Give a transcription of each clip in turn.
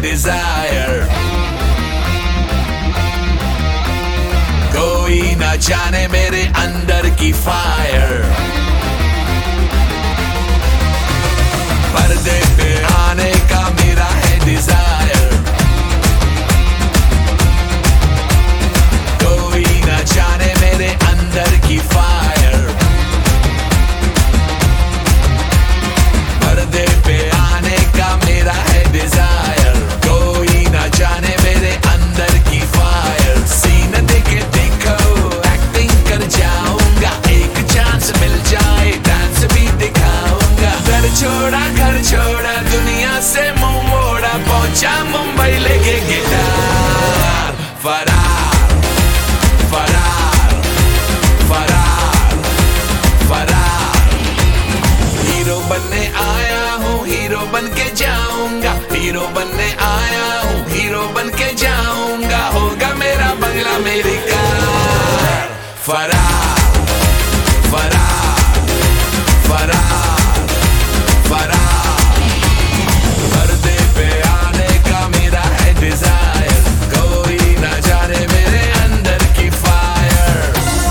Dzire. कोई ना जाने मेरे अंदर की फायर। पर्दे पे आने का मेरा है डिजायर। कोई ना जाने मेरे अंदर की फायर। पर्दे पे आने का मेरा है डिजायर। कोई ना जाने मेरे अंदर की फायर। सीन देके देखो एक्टिंग कर जाऊंगा। एक चांस मिल जाए डांस भी दिखाऊंगा। घर छोड़ा दुनिया से मुंह मोड़ा। पहुंचा मुंबई लेके गिटार। फरार फरार फरार फरार। हीरो बनने आया हूँ, हीरो बन के जाऊंगा। हीरो बनने आया हूँ, हीरो बन के जाऊंगा। होगा मेरा बंगला मेरी कार। फरार फरार फरार फरार। पर्दे पे आने का मेरा है डिजायर। कोई ना जाने मेरे अंदर की फायर।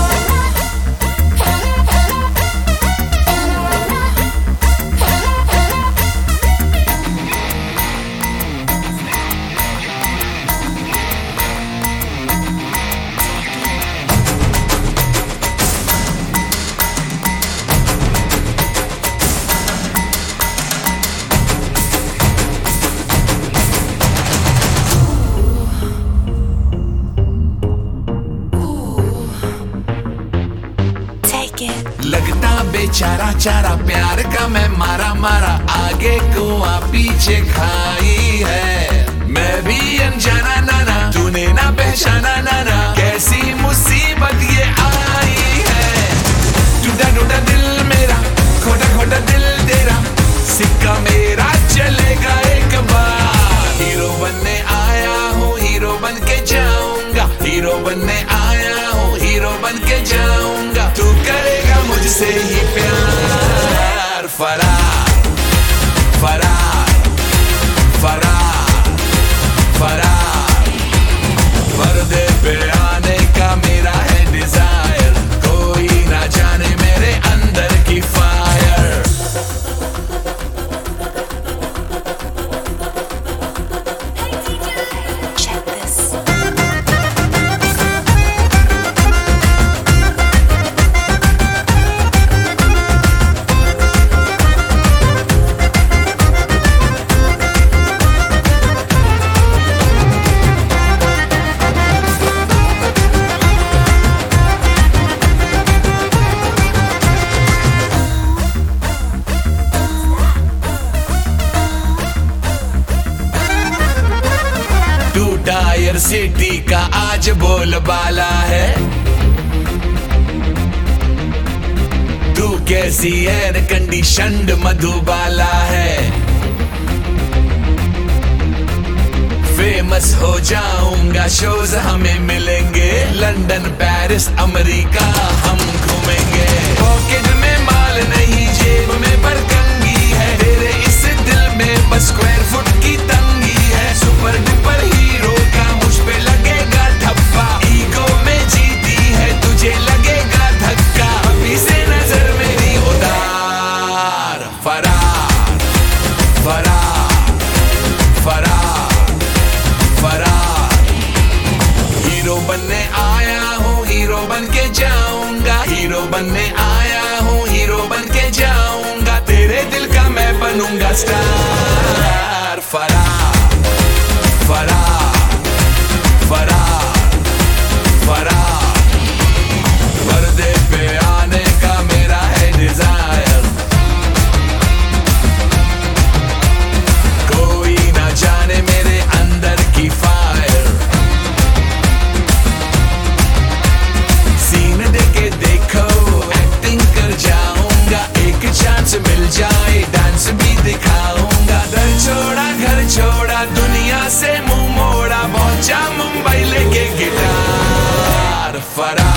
लगता बेचारा चारा प्यार का मैं मारा मारा। आगे कुआं पीछे खाई है। मैं भी अनजाना नाना, तूने ना पहचाना नाना। कैसी मुसीबत ये आई है। टूटा टूटा दिल मेरा, खोटा खोटा दिल तेरा। सिक्का मेरा चलेगा एक बार। हीरो बनने आया हूँ, हीरो बन के जाऊंगा। हीरो बनने आया हूँ, हीरो बन के जाऊंगा। तू करेगा मुझसे ही प्यार। फरार फरार फरार फरार। पर्दे पे आने का मेरा है डिजायर। कोई ना जाने मेरे अंदर की फायर। टायर सिटी का आज बोलबाला है। तू कैसी एयर कंडीशन्ड मधुबाला है। फेमस हो जाऊंगा, शोज हमें मिलेंगे। लंदन पेरिस अमेरिका हम घूमेंगे। पॉकेट में माल नहीं, जेब में बरकंगी है। तेरे इस दिल में बस स्क्वायर फुट की तंगी है। सुपर डुपर हीरो का मुझ पे लगेगा धब्बा। ईगो में जीती है, तुझे लगेगा धक्का। अभी से नजर मेरी उतार। फरार फरार फरार फरार। हीरो बनने आया हूँ, हीरो बन के जाऊंगा। हीरो बनने आया हूँ, हीरो बन के जाऊंगा। तेरे दिल का मैं बनूंगा स्टार। फरार फरार फरार फरार। पर्दे पे आने का मेरा है डिजायर। कोई ना जाने मेरे अंदर की फायर। सीन देके देखो एक्टिंग कर जाऊंगा। एक चांस मिल जाए डांस भी दिखाऊंगा। घर छोड़ा दुनिया से मुंह मोड़ा। पहुंचा मुंबई लेके गिटार। फरार